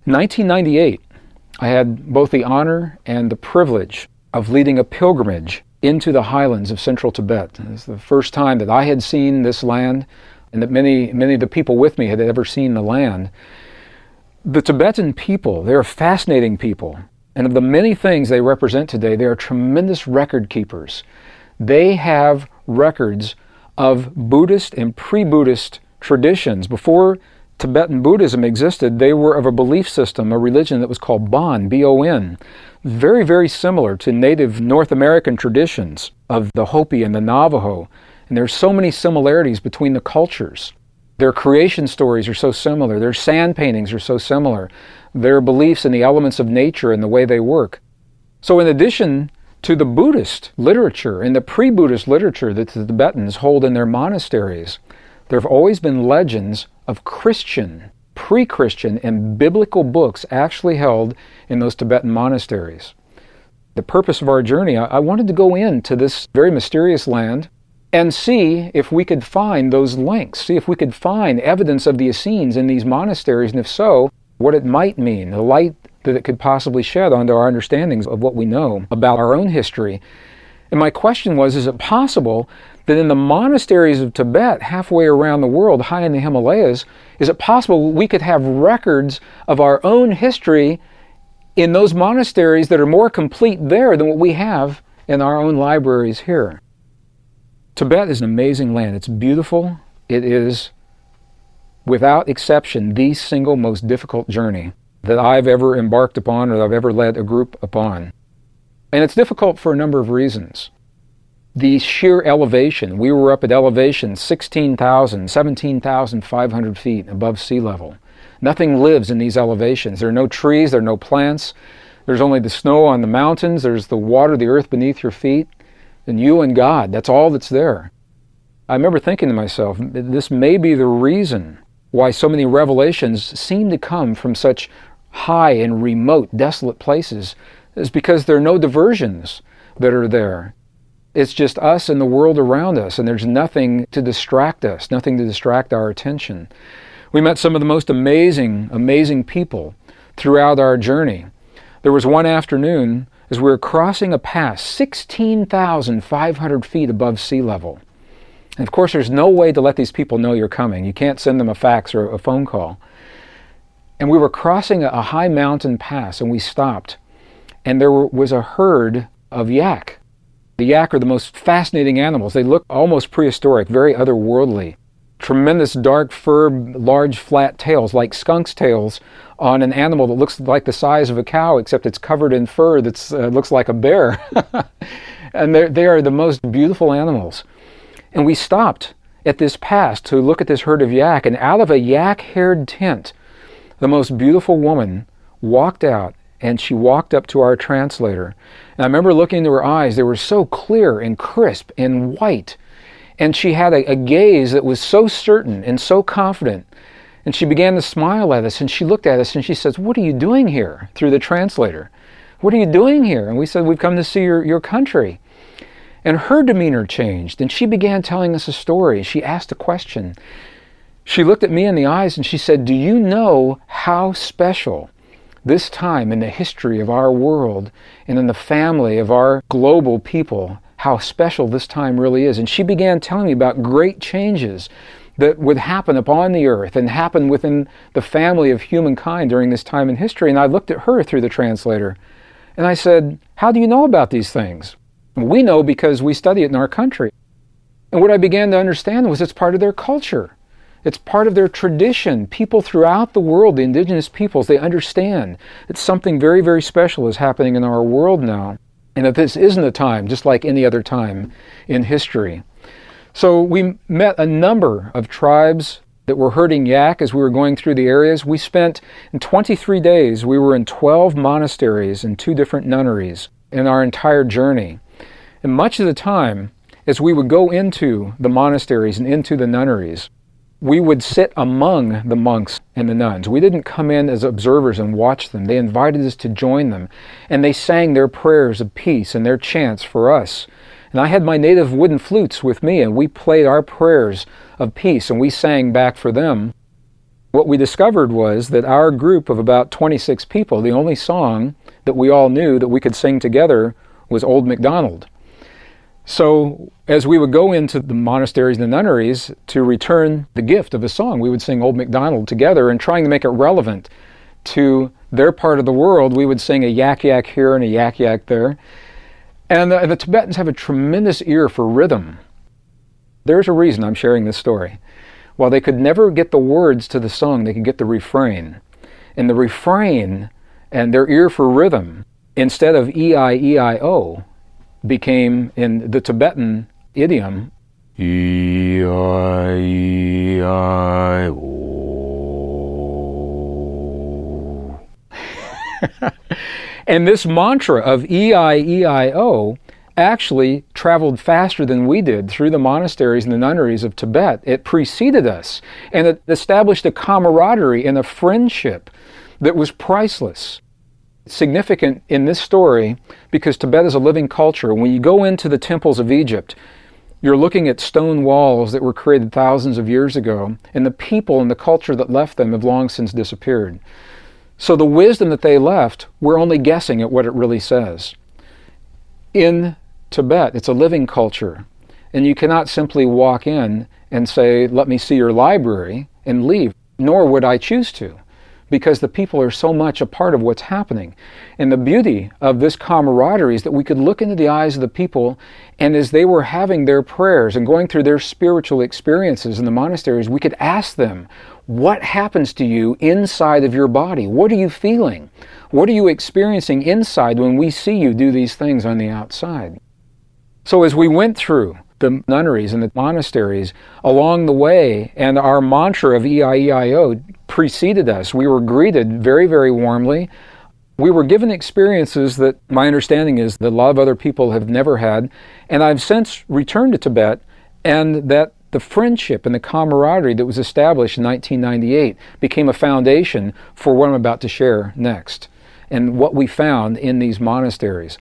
In 1998, I had both the honor and the privilege of leading a pilgrimage into the highlands of central Tibet. It was the first time that I had seen this land and that many of the people with me had ever seen the land. The Tibetan people, they're a fascinating people. And of the many things they represent today, they are tremendous record keepers. They have records of Buddhist and pre-Buddhist traditions. Before Tibetan Buddhism existed, they were of a belief system, a religion that was called Bon, B-O-N. Very, very similar to native North American traditions of the Hopi and the Navajo. And there's so many similarities between the cultures. Their creation stories are so similar. Their sand paintings are so similar. Their beliefs in the elements of nature and the way they work. So in addition to the Buddhist literature and the pre-Buddhist literature that the Tibetans hold in their monasteries, there have always been legends of Christian, pre-Christian, and biblical books actually held in those Tibetan monasteries. The purpose of our journey, I wanted to go into this very mysterious land and see if we could find those links, see if we could find evidence of the Essenes in these monasteries, and if so, what it might mean, the light that it could possibly shed onto our understandings of what we know about our own history. And my question was, is it possible that in the monasteries of Tibet, halfway around the world, high in the Himalayas, is it possible we could have records of our own history in those monasteries that are more complete there than what we have in our own libraries here? Tibet is an amazing land. It's beautiful. It is, without exception, the single most difficult journey that I've ever embarked upon or that I've ever led a group upon. And it's difficult for a number of reasons. The sheer elevation. We were up at elevation 16,000, 17,500 feet above sea level. Nothing lives in these elevations. There are no trees, there are no plants. There's only the snow on the mountains. There's the water, the earth beneath your feet. And you and God, that's all that's there. I remember thinking to myself, this may be the reason why so many revelations seem to come from such high and remote, desolate places, is because there are no diversions that are there. It's just us and the world around us, and there's nothing to distract us, nothing to distract our attention. We met some of the most amazing people throughout our journey. There was one afternoon as we were crossing a pass 16,500 feet above sea level. And of course, there's no way to let these people know you're coming. You can't send them a fax or a phone call. And we were crossing a high mountain pass, and we stopped. And there was a herd of yak. The yak are the most fascinating animals. They look almost prehistoric, very otherworldly. Tremendous dark fur, large flat tails, like skunk's tails, on an animal that looks like the size of a cow, except it's covered in fur that looks like a bear. And they are the most beautiful animals. And we stopped at this pass to look at this herd of yak, and out of a yak-haired tent, the most beautiful woman walked out, and she walked up to our translator. And I remember looking into her eyes. They were so clear and crisp and white. And she had a gaze that was so certain and so confident. And she began to smile at us, and she looked at us, and she says, "What are you doing here?" through the translator. "What are you doing here?" And we said, "We've come to see your country." And her demeanor changed, and she began telling us a story. She asked a question. She looked at me in the eyes, and she said, "Do you know how special this time in the history of our world and in the family of our global people, how special this time really is?" And she began telling me about great changes that would happen upon the earth and happen within the family of humankind during this time in history. And I looked at her through the translator, and I said, "How do you know about these things?" "We know because we study it in our country." And what I began to understand was it's part of their culture. It's part of their tradition. People throughout the world, the indigenous peoples, they understand that something very, very special is happening in our world now. And that this isn't a time just like any other time in history. So we met a number of tribes that were herding yak as we were going through the areas. We spent, in 23 days, we were in 12 monasteries and 2 different nunneries in our entire journey. And much of the time, as we would go into the monasteries and into the nunneries, we would sit among the monks and the nuns. We didn't come in as observers and watch them. They invited us to join them, and they sang their prayers of peace and their chants for us. And I had my native wooden flutes with me, and we played our prayers of peace, and we sang back for them. What we discovered was that our group of about 26 people, the only song that we all knew that we could sing together was Old MacDonald. So as we would go into the monasteries and the nunneries to return the gift of a song, we would sing Old MacDonald together, and trying to make it relevant to their part of the world, we would sing a yak yak here and a yak yak there. And the Tibetans have a tremendous ear for rhythm. There's a reason I'm sharing this story. While they could never get the words to the song, they could get the refrain. And the refrain and their ear for rhythm, instead of E-I-E-I-O, became, in the Tibetan idiom, E-I-E-I-O. And this mantra of E-I-E-I-O actually traveled faster than we did through the monasteries and the nunneries of Tibet. It preceded us, and it established a camaraderie and a friendship that was priceless. Significant in this story because Tibet is a living culture. When you go into the temples of Egypt, you're looking at stone walls that were created thousands of years ago, and the people and the culture that left them have long since disappeared. So the wisdom that they left, we're only guessing at what it really says. In Tibet, it's a living culture, and you cannot simply walk in and say, "Let me see your library," and leave, nor would I choose to, because the people are so much a part of what's happening. And the beauty of this camaraderie is that we could look into the eyes of the people, and as they were having their prayers and going through their spiritual experiences in the monasteries, we could ask them, what happens to you inside of your body? What are you feeling? What are you experiencing inside when we see you do these things on the outside? So as we went through the nunneries and the monasteries along the way, and our mantra of E-I-E-I-O preceded us, we were greeted very, very warmly. We were given experiences that my understanding is that a lot of other people have never had, and I've since returned to Tibet, and that the friendship and the camaraderie that was established in 1998 became a foundation for what I'm about to share next, and what we found in these monasteries.